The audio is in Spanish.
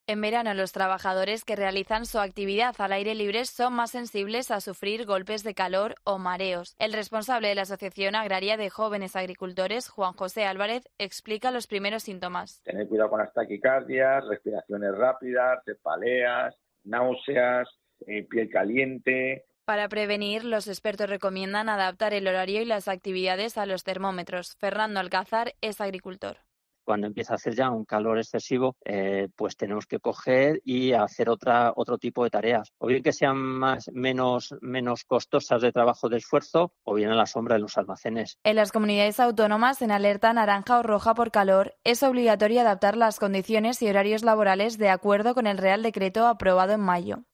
En verano, los trabajadores que realizan su actividad al aire libre son más sensibles a sufrir golpes de calor o mareos. El responsable de la Asociación Agraria de Jóvenes Agricultores, Juan José Álvarez, explica los primeros síntomas. Tener cuidado con las taquicardias, respiraciones rápidas, cefaleas, náuseas, piel caliente. Para prevenir, los expertos recomiendan adaptar el horario y las actividades a los termómetros. Fernando Alcázar es agricultor. Cuando empieza a hacer ya un calor excesivo, pues tenemos que coger y hacer otro tipo de tareas. O bien que sean menos costosas de trabajo, de esfuerzo, o bien a la sombra de los almacenes. En las comunidades autónomas en alerta naranja o roja por calor, es obligatorio adaptar las condiciones y horarios laborales de acuerdo con el Real Decreto aprobado en mayo.